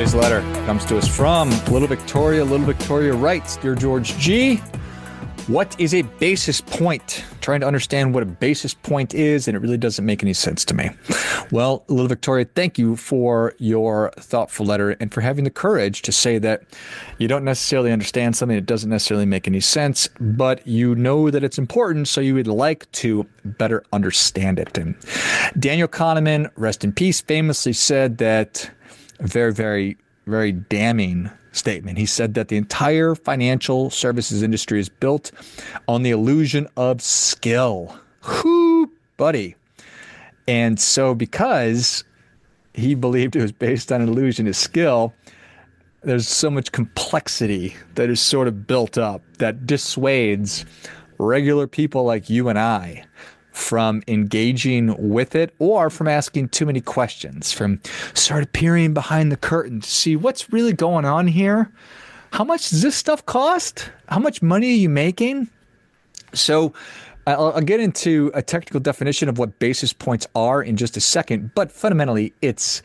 Today's letter comes to us from Little Victoria. Little Victoria writes, Dear George G., what is a basis point? Trying to understand what a basis point is, and it really doesn't make any sense to me. Well, Little Victoria, thank you for your thoughtful letter and for having the courage to say that you don't necessarily understand something that doesn't necessarily make any sense, but you know that it's important, so you would like to better understand it. And Daniel Kahneman, rest in peace, famously said that a very, very, very damning statement. He said that the entire financial services industry is built on the illusion of skill. Whoo, buddy. And so because he believed it was based on an illusion of skill, there's so much complexity that is sort of built up that dissuades regular people like you and I from engaging with it or from asking too many questions, from sort of peering behind the curtain to see what's really going on here. How much does this stuff cost? How much money are you making? So I'll get into a technical definition of what basis points are in just a second, but fundamentally it's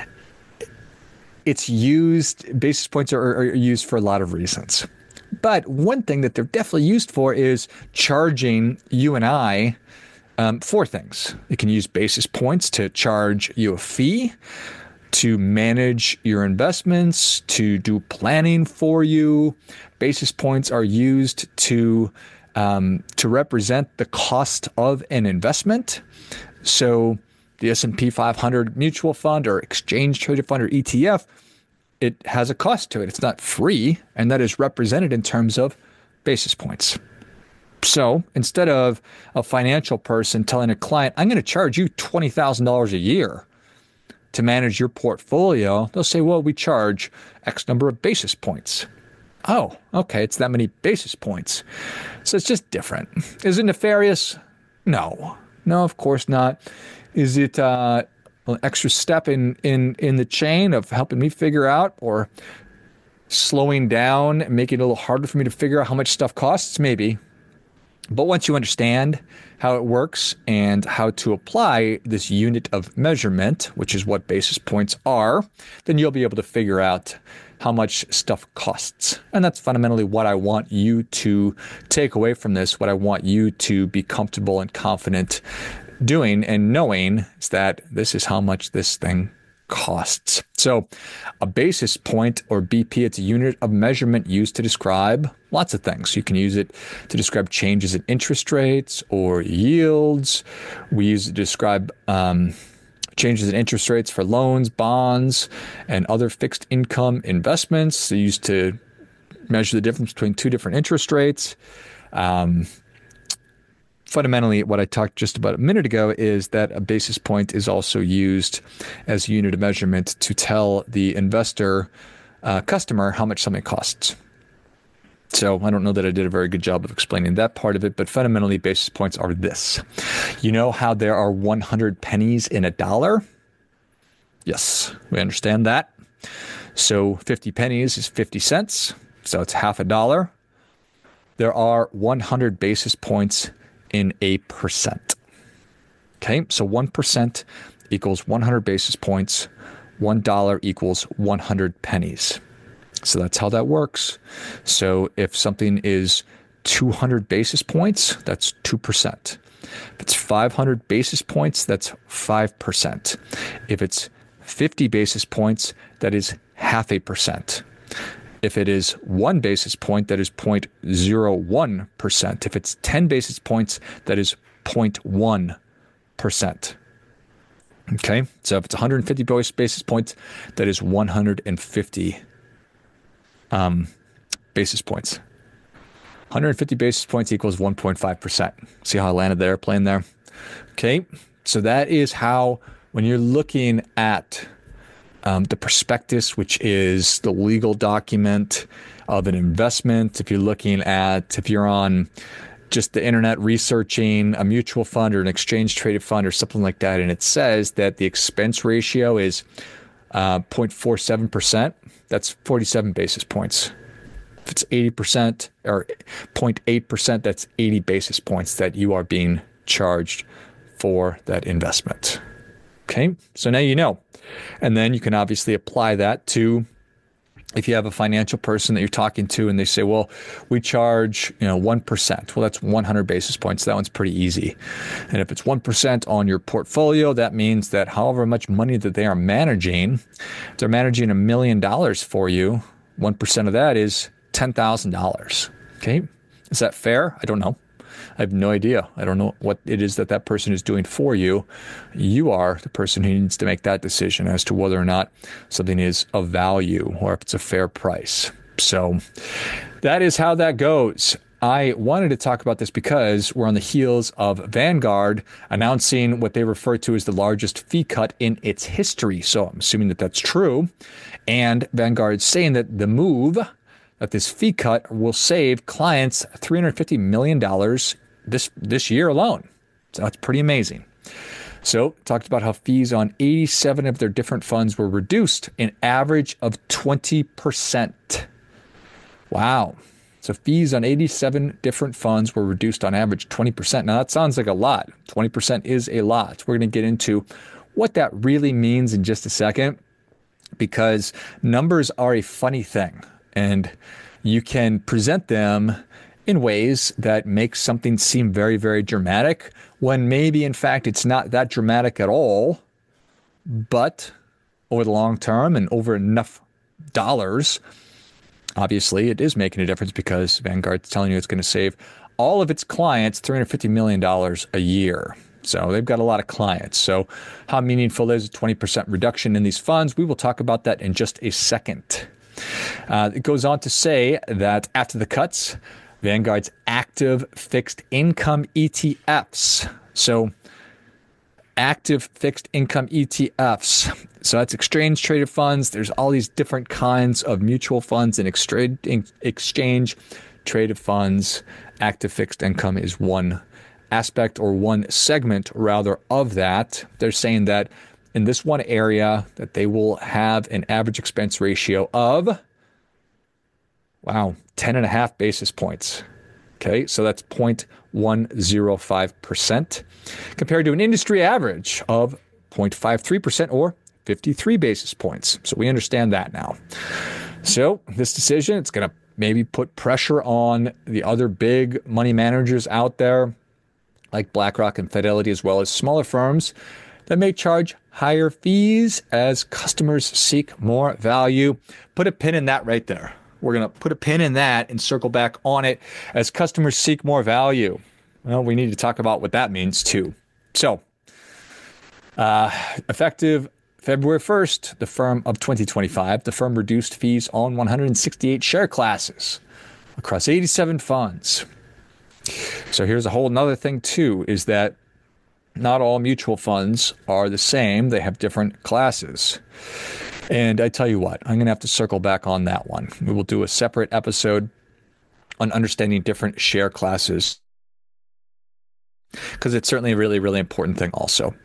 used, basis points are used for a lot of reasons. But one thing that they're definitely used for is charging you and I four things. You can use basis points to charge you a fee, to manage your investments, to do planning for you. Basis points are used to represent the cost of an investment. So the S&P 500 mutual fund or exchange traded fund or ETF, it has a cost to it. It's not free, and that is represented in terms of basis points. So instead of a financial person telling a client, I'm going to charge you $20,000 a year to manage your portfolio, they'll say, well, we charge X number of basis points. Oh, okay, it's that many basis points. So it's just different. Is it nefarious? No, of course not. Is it an extra step in the chain of helping me figure out or slowing down and making it a little harder for me to figure out how much stuff costs? Maybe. But once you understand how it works and how to apply this unit of measurement, which is what basis points are, then you'll be able to figure out how much stuff costs. And that's fundamentally what I want you to take away from this, what I want you to be comfortable and confident doing and knowing is that this is how much this thing costs. So a basis point, or BP, it's a unit of measurement used to describe lots of things. You can use it to describe changes in interest rates or yields. We use it to describe changes in interest rates for loans, bonds, and other fixed income investments. They used to measure the difference between two different interest rates. Fundamentally, what I talked just about a minute ago is that a basis point is also used as a unit of measurement to tell the investor, customer, how much something costs. So I don't know that I did a very good job of explaining that part of it, but fundamentally, basis points are this. You know how there are 100 pennies in a dollar? Yes, we understand that. So 50 pennies is 50 cents, so it's half a dollar. There are 100 basis points in a percent. Okay, so 1% equals 100 basis points. $1 equals 100 pennies. So that's how that works. So if something is 200 basis points, that's 2%. If it's 500 basis points, that's 5%. If it's 50 basis points, that is 0.5%. If it is 1 basis point, that is 0.01%. If it's 10 basis points, that is 0.1%. Okay, so if it's 150 basis points, that is 150 basis points. 150 basis points equals 1.5%. See how I landed the airplane there? Okay, so that is how, when you're looking at the prospectus, which is the legal document of an investment, if you're on just the internet researching a mutual fund or an exchange traded fund or something like that, and it says that the expense ratio is 0.47%, that's 47 basis points. If it's 80% or 0.8%, that's 80 basis points that you are being charged for that investment. Okay, so now you know. And then you can obviously apply that to if you have a financial person that you're talking to and they say, well, we charge 1%. Well, that's 100 basis points. That one's pretty easy. And if it's 1% on your portfolio, that means that however much money that they are managing, if they're managing $1 million for you, 1% of that is $10,000. Okay. Is that fair? I don't know. I have no idea. I don't know what it is that that person is doing for you. You are the person who needs to make that decision as to whether or not something is of value or if it's a fair price. So that is how that goes. I wanted to talk about this because we're on the heels of Vanguard announcing what they refer to as the largest fee cut in its history. So I'm assuming that that's true. And Vanguard is saying that the move, that this fee cut will save clients $350 million this year alone. So that's pretty amazing. So talked about how fees on 87 of their different funds were reduced an average of 20%. Wow. So fees on 87 different funds were reduced on average 20%. Now that sounds like a lot. 20% is a lot. We're going to get into what that really means in just a second, because numbers are a funny thing. And you can present them in ways that make something seem very, very dramatic when maybe, in fact, it's not that dramatic at all. But over the long term and over enough dollars, obviously, it is making a difference because Vanguard's telling you it's going to save all of its clients $350 million a year. So they've got a lot of clients. So how meaningful is a 20% reduction in these funds? We will talk about that in just a second. It goes on to say that after the cuts, Vanguard's active fixed income ETFs. So active fixed income ETFs. So that's exchange traded funds. There's all these different kinds of mutual funds and exchange traded funds. Active fixed income is one aspect or one segment rather of that. They're saying that in this one area that they will have an average expense ratio of, 10.5 basis points. Okay, so that's 0.105% compared to an industry average of 0.53% or 53 basis points. So we understand that now. So this decision, it's going to maybe put pressure on the other big money managers out there, like BlackRock and Fidelity, as well as smaller firms that may charge higher fees as customers seek more value. Put a pin in that right there. We're going to put a pin in that and circle back on it as customers seek more value. Well, we need to talk about what that means too. So, effective February 1st, the firm of 2025, the firm reduced fees on 168 share classes across 87 funds. So here's a whole nother thing too, is that not all mutual funds are the same. They have different classes. And I tell you what, I'm going to have to circle back on that one. We will do a separate episode on understanding different share classes, because it's certainly a really, really important thing also.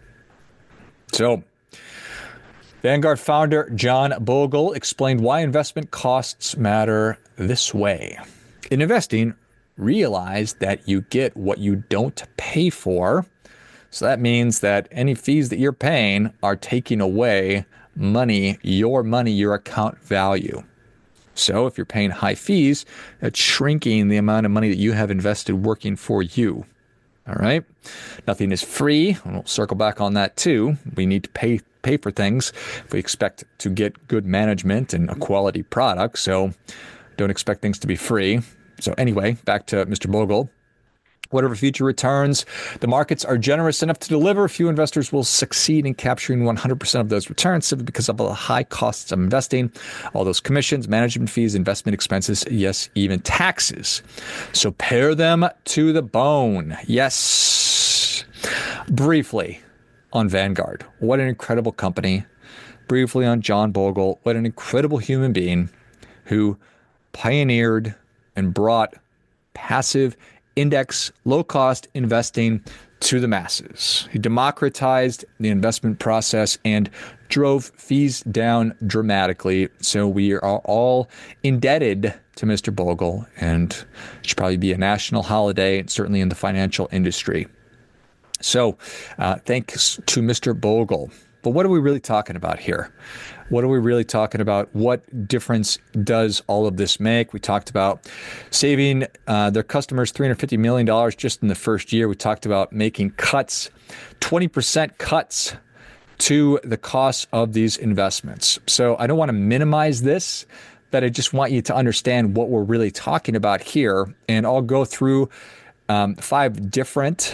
So Vanguard founder John Bogle explained why investment costs matter this way. In investing, realize that you get what you don't pay for. So that means that any fees that you're paying are taking away your account value. So if you're paying high fees, that's shrinking the amount of money that you have invested working for you. All right. Nothing is free. We'll circle back on that too. We need to pay for things if we expect to get good management and a quality product. So don't expect things to be free. So anyway, back to Mr. Bogle. Whatever future returns the markets are generous enough to deliver, few investors will succeed in capturing 100% of those returns simply because of the high costs of investing, all those commissions, management fees, investment expenses, yes, even taxes. So pare them to the bone. Yes. Briefly on Vanguard, what an incredible company. Briefly on John Bogle, what an incredible human being who pioneered and brought passive index, low-cost investing to the masses. He democratized the investment process and drove fees down dramatically. So we are all indebted to Mr. Bogle, and it should probably be a national holiday, certainly in the financial industry. So thanks to Mr. Bogle. But what are we really talking about here? What are we really talking about? What difference does all of this make? We talked about saving their customers $350 million just in the first year. We talked about making cuts, 20% cuts to the cost of these investments. So I don't want to minimize this, but I just want you to understand what we're really talking about here. And I'll go through five different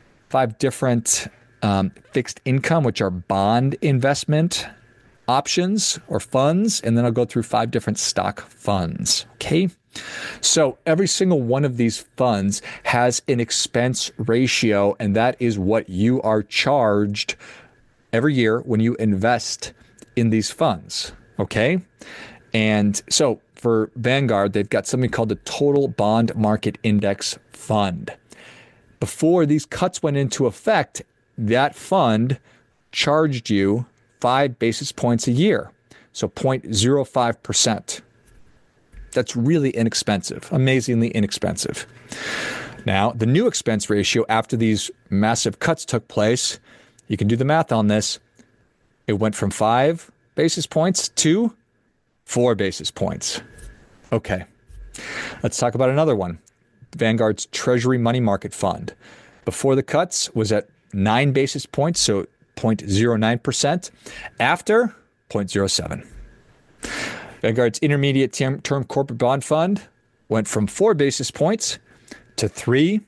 fixed income, which are bond investment options or funds. And then I'll go through 5 different stock funds. Okay. So every single one of these funds has an expense ratio, and that is what you are charged every year when you invest in these funds. Okay. And so for Vanguard, they've got something called the Total Bond Market Index Fund. Before these cuts went into effect, that fund charged you 5 basis points a year. So 0.05%. That's really inexpensive, amazingly inexpensive. Now, the new expense ratio after these massive cuts took place, you can do the math on this. It went from 5 basis points to 4 basis points. Okay, let's talk about another one. Vanguard's Treasury Money Market Fund. Before the cuts was at 9 basis points, so 0.09%. After, 0.07. Vanguard's Intermediate Term Corporate Bond Fund went from 4 basis points to 3.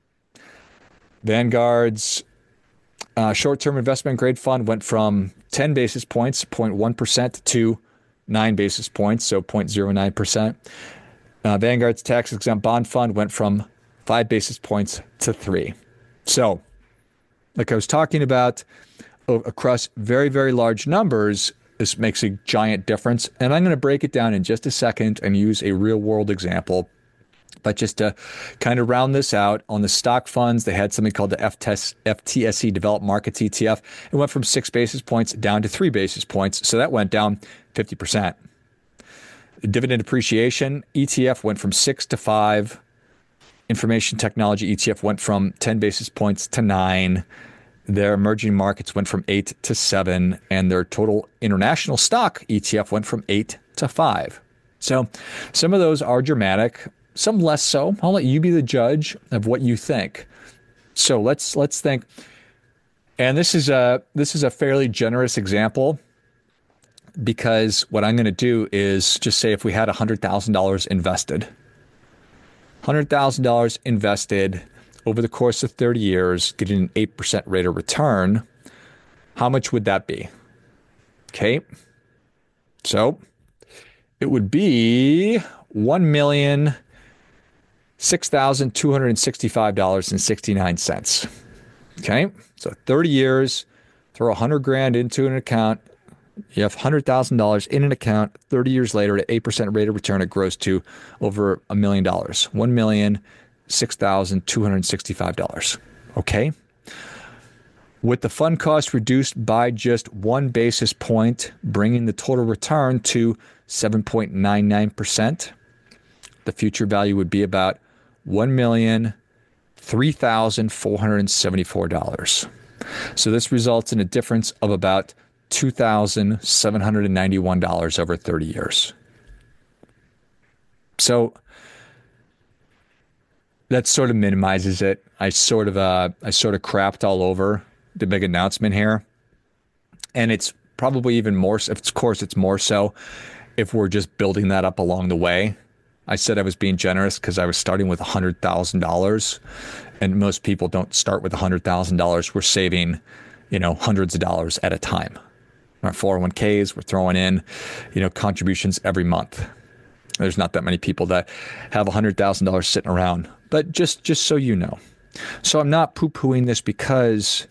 Vanguard's Short-Term Investment Grade Fund went from 10 basis points, 0.1%, to 9 basis points, so 0.09%. Vanguard's Tax-Exempt Bond Fund went from 5 basis points to 3. So, like I was talking about, across very, very large numbers, this makes a giant difference. And I'm going to break it down in just a second and use a real-world example. But just to kind of round this out, on the stock funds, they had something called the FTSE Developed Markets ETF. It went from 6 basis points down to 3 basis points. So that went down 50%. The Dividend Appreciation ETF went from 6 to 5. Information Technology ETF went from 10 basis points to 9. Their emerging markets went from 8 to 7. And their total international stock ETF went from 8 to 5. So some of those are dramatic, some less so. I'll let you be the judge of what you think. So let's think. And this is a fairly generous example, because what I'm going to do is just say if we had $100,000 invested, $100,000 invested over the course of 30 years, getting an 8% rate of return, how much would that be? Okay. So it would be $1,006,265.69. Okay. So 30 years, throw $100,000 into an account. You have $100,000 in an account. 30 years later, at 8% rate of return, it grows to over $1 million. $1,006,265. Okay. With the fund cost reduced by just 1 basis point, bringing the total return to 7.99%, the future value would be about $1,003,474. So this results in a difference of about $2,791 over 30 years. So that sort of minimizes it. I sort of crapped all over the big announcement here. And it's probably even more, of course, it's more so if we're just building that up along the way. I said I was being generous because I was starting with $100,000, and most people don't start with $100,000. We're saving, hundreds of dollars at a time. Our 401ks, we're throwing in, contributions every month. There's not that many people that have $100,000 sitting around, but just so you know. So I'm not poo-pooing this because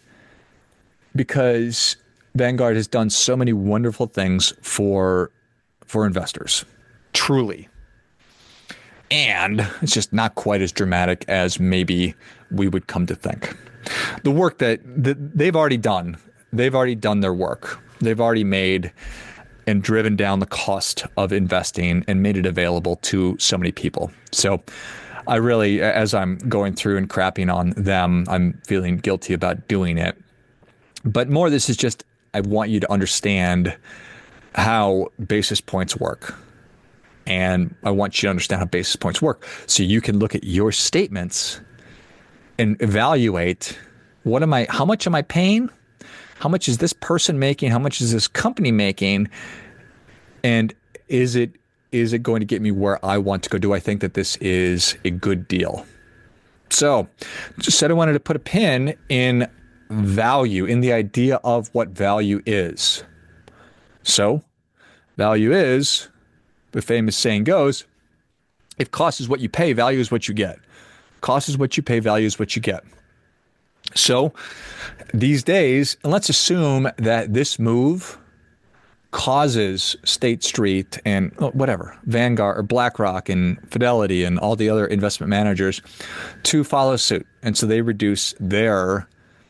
Vanguard has done so many wonderful things for investors, truly. And it's just not quite as dramatic as maybe we would come to think. The work that they've already done their work. They've already made and driven down the cost of investing and made it available to so many people. So I really, as I'm going through and crapping on them, I'm feeling guilty about doing it. But more, this is just I want you to understand how basis points work. And I want you to understand how basis points work so you can look at your statements and evaluate how much am I paying? How much is this person making? How much is this company making? And is it going to get me where I want to go? Do I think that this is a good deal? So just said I wanted to put a pin in value, in the idea of what value is. So value is, the famous saying goes, if cost is what you pay, value is what you get. Cost is what you pay, value is what you get. So these days, and let's assume that this move causes State Street and whatever, Vanguard or BlackRock and Fidelity and all the other investment managers to follow suit. And so they reduce their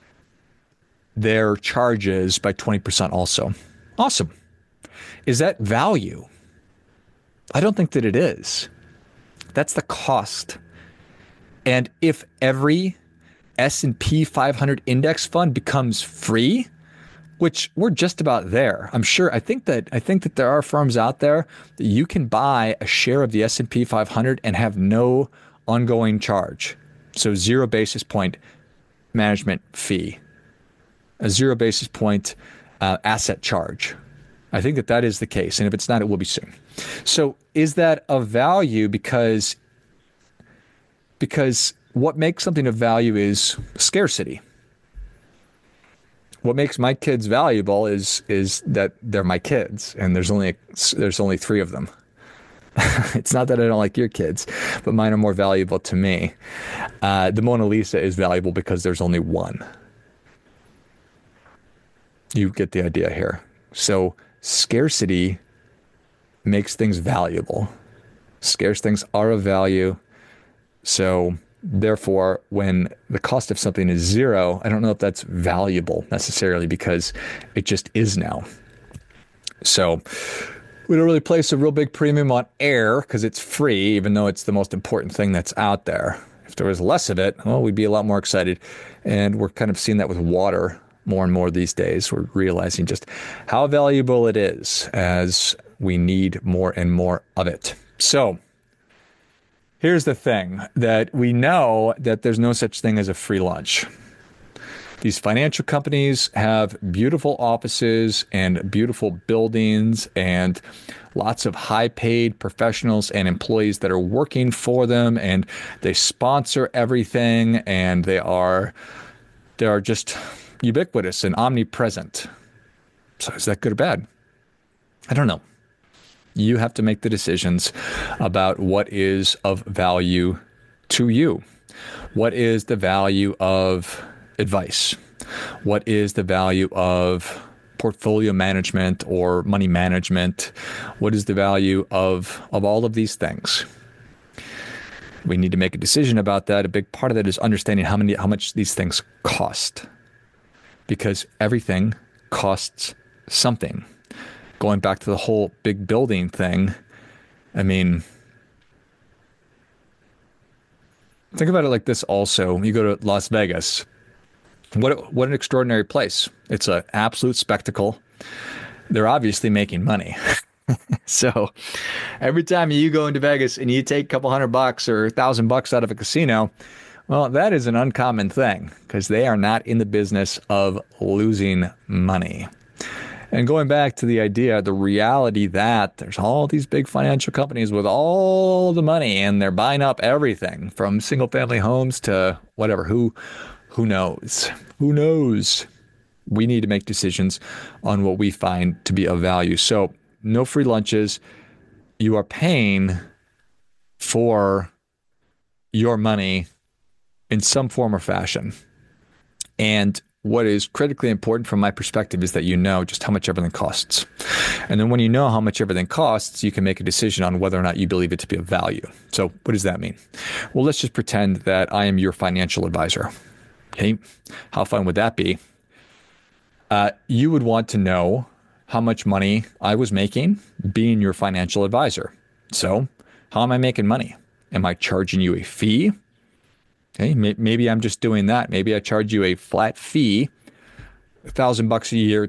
charges by 20% also. Awesome. Is that value? I don't think that it is. That's the cost. And if every S&P 500 index fund becomes free, which we're just about there. I think that there are firms out there that you can buy a share of the S&P 500 and have no ongoing charge. So 0 basis point management fee, a 0 basis point asset charge. I think that is the case. And if it's not, it will be soon. So is that of value? Because what makes something of value is scarcity. What makes my kids valuable is that they're my kids, and there's only 3 of them. It's not that I don't like your kids, but mine are more valuable to me. The Mona Lisa is valuable because there's only one. You get the idea here. So scarcity makes things valuable. Scarce things are of value. So therefore, when the cost of something is 0, I don't know if that's valuable necessarily because it just is now. So we don't really place a real big premium on air because it's free, even though it's the most important thing that's out there. If there was less of it, well, we'd be a lot more excited. And we're kind of seeing that with water more and more these days. We're realizing just how valuable it is as we need more and more of it. So here's the thing, that we know that there's no such thing as a free lunch. These financial companies have beautiful offices and beautiful buildings and lots of high-paid professionals and employees that are working for them, and they sponsor everything, and they are just ubiquitous and omnipresent. So is that good or bad? I don't know. You have to make the decisions about what is of value to you. What is the value of advice? What is the value of portfolio management or money management? What is the value of all of these things? We need to make a decision about that. A big part of that is understanding how much these things cost, because everything costs something. Going back to the whole big building thing, I mean, think about it like this also. You go to Las Vegas. What an extraordinary place. It's an absolute spectacle. They're obviously making money. So every time you go into Vegas and you take a couple $100 or $1,000 out of a casino, well, that is an uncommon thing because they are not in the business of losing money. And going back to the idea, the reality that there's all these big financial companies with all the money and they're buying up everything from single family homes to whatever. Who knows? Who knows? We need to make decisions on what we find to be of value. So no free lunches. You are paying for your money in some form or fashion. And what is critically important from my perspective is that you know just how much everything costs. And then when you know how much everything costs, you can make a decision on whether or not you believe it to be of value. So what does that mean? Well, let's just pretend that I am your financial advisor. Okay, how fun would that be? You would want to know how much money I was making being your financial advisor. So how am I making money? Am I charging you a fee? Okay, maybe I'm just doing that. Maybe I charge you a flat fee $1,000 a year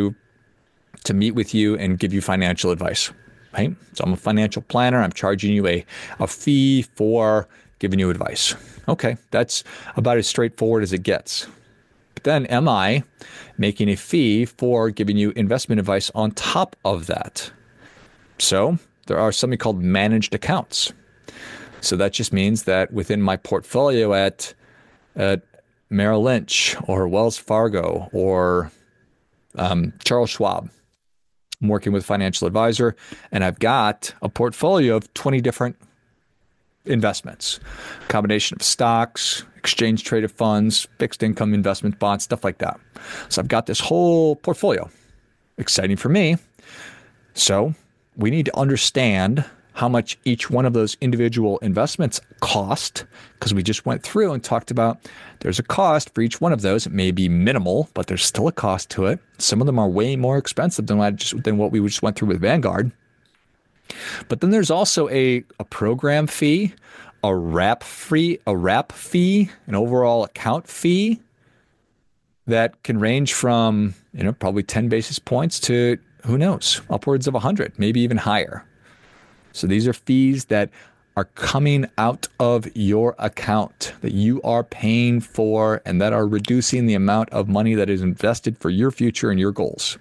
to meet with you and give you financial advice, right? So I'm a financial planner. I'm charging you a fee for giving you advice. Okay, that's about as straightforward as it gets. But then am I making a fee for giving you investment advice on top of that? So there are something called managed accounts. So that just means that within my portfolio at Merrill Lynch or Wells Fargo or Charles Schwab, I'm working with a financial advisor, and I've got a portfolio of 20 different investments, a combination of stocks, exchange traded funds, fixed income investment bonds, stuff like that. So I've got this whole portfolio. Exciting for me. So we need to understand how much each one of those individual investments cost, because we just went through and talked about there's a cost for each one of those. It may be minimal, but there's still a cost to it. Some of them are way more expensive than what we just went through with Vanguard. But then there's also a program fee, a wrap fee, an overall account fee that can range from, probably 10 basis points to, who knows, upwards of 100, maybe even higher. So these are fees that are coming out of your account that you are paying for and that are reducing the amount of money that is invested for your future and your goals.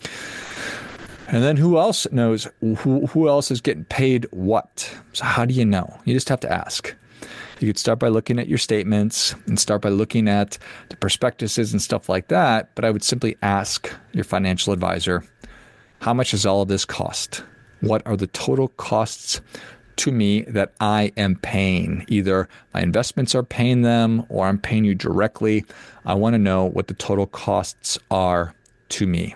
And then who else knows? Who else is getting paid what? So how do you know? You just have to ask. You could start by looking at your statements and start by looking at the prospectuses and stuff like that. But I would simply ask your financial advisor, how much does all of this cost? What are the total costs to me that I am paying? Either my investments are paying them or I'm paying you directly. I want to know what the total costs are to me.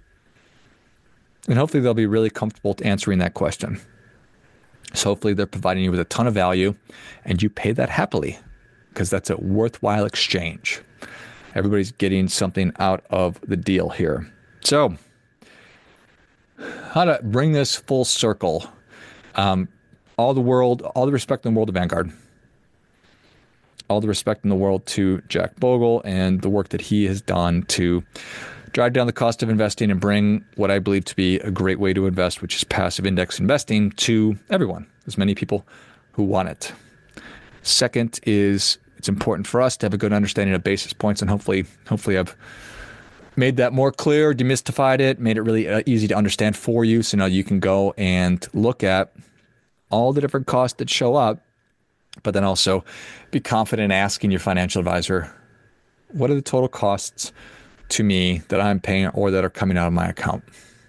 And hopefully they'll be really comfortable answering that question. So hopefully they're providing you with a ton of value and you pay that happily because that's a worthwhile exchange. Everybody's getting something out of the deal here. So how to bring this full circle. All the respect in the world of Vanguard. All the respect in the world to Jack Bogle and the work that he has done to drive down the cost of investing and bring what I believe to be a great way to invest, which is passive index investing, to everyone, as many people who want it. Second is it's important for us to have a good understanding of basis points, and hopefully I've made that more clear, demystified it, made it really easy to understand for you. So now you can go and look at all the different costs that show up, but then also be confident in asking your financial advisor, what are the total costs to me that I'm paying or that are coming out of my account?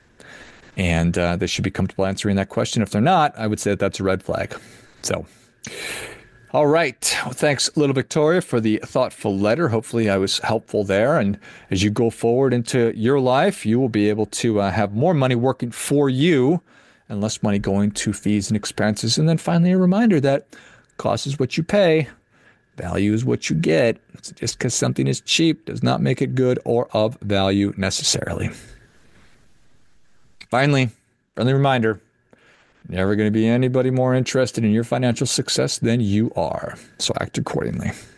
And they should be comfortable answering that question. If they're not, I would say that that's a red flag. So, all right. Well, thanks, Little Victoria, for the thoughtful letter. Hopefully I was helpful there. And as you go forward into your life, you will be able to have more money working for you and less money going to fees and expenses. And then finally, a reminder that cost is what you pay. Value is what you get. Just because something is cheap does not make it good or of value necessarily. Finally, friendly reminder, never going to be anybody more interested in your financial success than you are. So act accordingly.